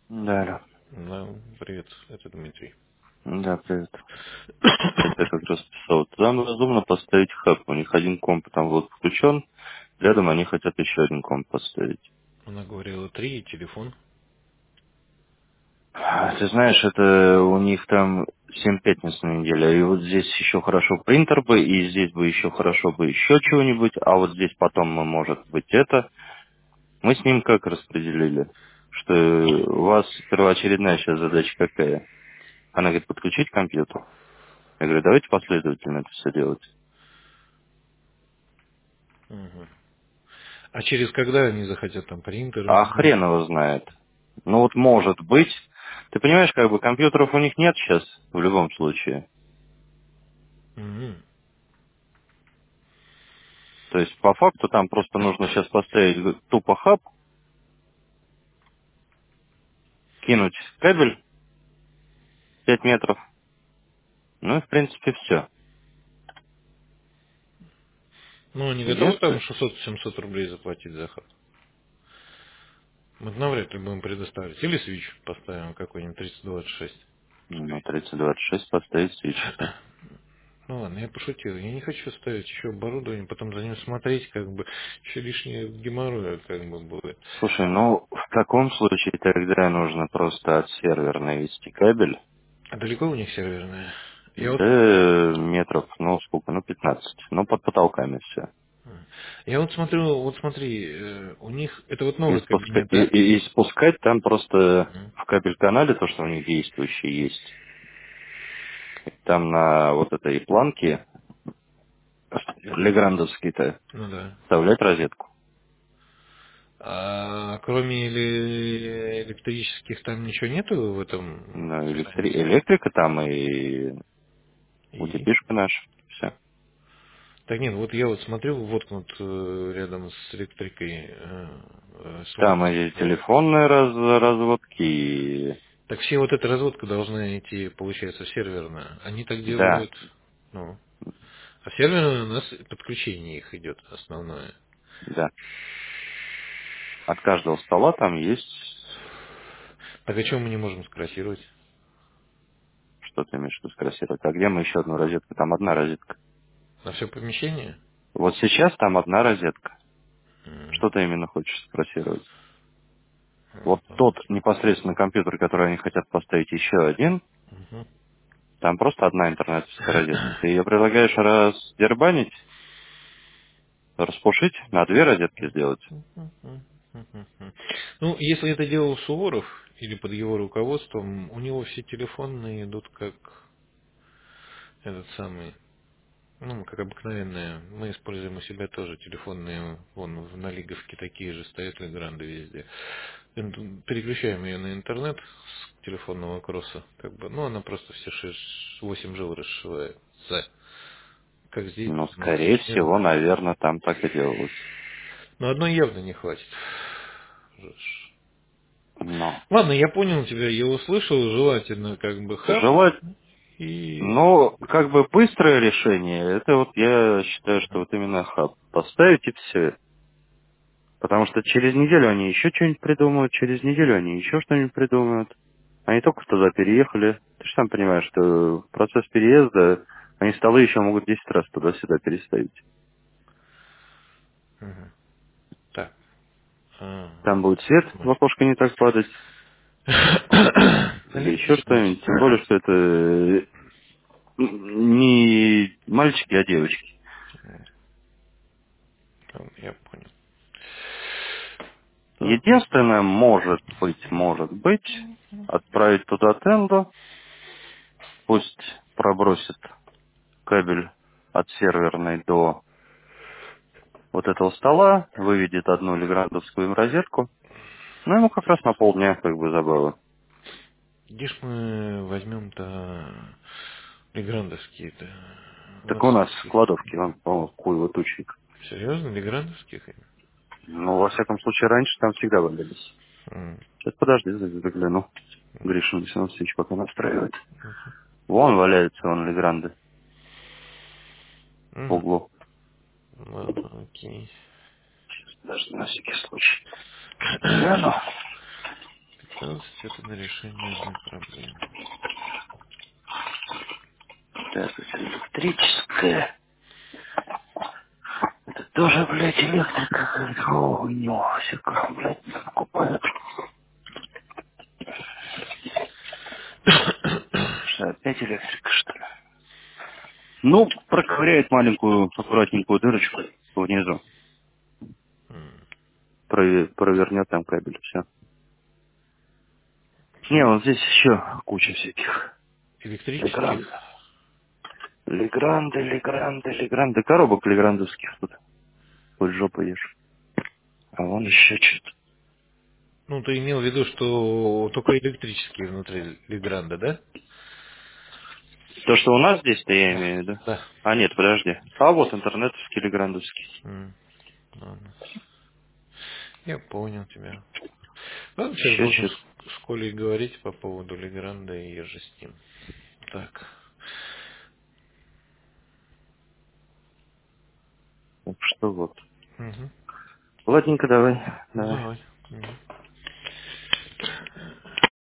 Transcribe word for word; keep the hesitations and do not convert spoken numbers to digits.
Да, алло. Да, привет, это Дмитрий. Да, привет. Это как раз писал. Там разумно поставить хаб. У них один комп там вот включен. Рядом они хотят еще один комп поставить. Она говорила три и телефон. А, Ты знаешь, это у них там семь пятниц на неделю. И вот здесь еще хорошо принтер бы, и здесь бы еще хорошо бы еще чего-нибудь. А вот здесь потом мы, может быть, это. Мы с ним как распределили? Что у вас первоочередная сейчас задача какая? Она говорит, подключить компьютер. Я говорю, давайте последовательно это все делать. Мгм. А через когда они захотят там принтер А менять? хрен его знает. Ну вот может быть. Ты понимаешь, как бы компьютеров у них нет сейчас в любом случае. Мгм. То есть по факту там просто нужно сейчас поставить тупо хаб, кинуть кабель пять метров. Ну и в принципе все. Ну, они готовы там Единственное, шестьсот-семьсот рублей заплатить за хат? Мы навряд ли будем предоставить. Или свич поставим какой-нибудь тридцать двадцать шесть. ну, тридцать двадцать шесть поставить свич. Ну ладно, я пошутил. Я не хочу ставить еще оборудование, потом за ним смотреть, как бы еще лишнее геморроя как бы будет. Слушай, ну в таком случае тогда нужно просто от сервера навести кабель. А далеко у них серверная? Я вот Да метров, ну сколько, ну пятнадцать. Ну под потолками все. Я вот смотрю, вот смотри, э, у них это вот И, новый спуска- кабинет, и, да? и- и спускать там просто Мгм. в кабель-канале то, что у них действующий есть. Там на вот этой планке леграндовский-то Ну да. вставлять розетку. А кроме эле- электрических там ничего нету в этом Ну, электри- станции? электрика там и И? утепишка наша. Все. Так нет, вот я вот смотрю, воткнут э, рядом с электрикой э, э, Там слот. и телефонные раз- разводки. и- Так все вот эта разводка должна идти, получается, серверная. Они так Да, делают, ну. А серверная у нас подключение их идет основное. да. От каждого стола там есть Так о чем мы не можем скрасировать? что ты имеешь в виду скрасировать. А где мы еще одну розетку? Там одна розетка. На все помещение? Вот сейчас там одна розетка. М, Что ты именно хочешь скрасировать? м, Вот ладно. тот непосредственно компьютер, который они хотят поставить еще один, Мгм. там просто одна интернетовская розетка. Ты ее предлагаешь раздербанить, распушить, на две розетки сделать. Ну, если это делал Суворов или под его руководством, у него все телефонные идут как этот самый, ну, как обыкновенные. Мы используем у себя тоже телефонные, вон в налиговке такие же стоят Легранды везде. Ин- Переключаем ее на интернет с телефонного кросса, как бы, ну, она просто все шесть, восемь жил расшивается. Как здесь Ну, должно быть, скорее не всего, знаю. наверное, там так и делалось. Но одной явно не хватит. Ж- Но Ладно, я понял тебя, я услышал, желательно как бы хаб желать, и... ну, как бы быстрое решение, это вот я считаю, что вот именно хаб. Поставить и все. Потому что через неделю они еще что-нибудь придумают, через неделю они еще что-нибудь придумают. Они только туда переехали. Ты же сам понимаешь, что в процесс переезда они столы еще могут десять раз туда-сюда переставить. Мгм. Так. А, Там будет свет в смотри. окошко не так падать. Или еще Электричество. что-нибудь. Тем более, что это э, не мальчики, а девочки. Ладно, я понял. Так. Единственное, может быть, может быть, отправить туда тенду, пусть пробросит кабель от серверной до вот этого стола, выведет одну леграндовскую им розетку, ну, ему как раз на полдня как бы забава. Где ж мы возьмем-то леграндовские-то? У Так нас у нас в их... кладовке, он, о, хуй вот учник. Серьезно, леграндовских? Ну, во всяком случае, раньше там всегда валялись. М. Сейчас подожди, загляну. Гришин Александрович пока настраивает. Вон валяется он Легранды в Мгм. углу. Ладно, окей. Даже на всякий случай. Гляну. шестнадцать это на решение одной проблемы. Так, это электрическая. Это тоже, блядь, электрика какая-то. О, у него всякое, блядь, покупают. Что, опять электрика, что ли? Ну, проковыряет маленькую, аккуратненькую дырочку внизу. М, Прове- провернет там кабель, все. Не, ну, вот здесь еще куча всяких. Легранд. электрических. Легранды, легранды, легранды. Коробок леграндовских тут. Хоть жопу ешь. А вон еще что-то. Ну, ты имел в виду, что только электрические внутри Легранда, да? То, что у нас здесь-то я Да. имею в виду. Да. А нет, подожди. А вот интернетовский леграндовский. М, ладно. Я понял тебя. Ладно, сейчас Еще должен что-то. с с Колей говорить по поводу Легранда и же с ним. Так. Так что вот. Угу. Ладненько, давай. Ну, Давай. давай. Мгм.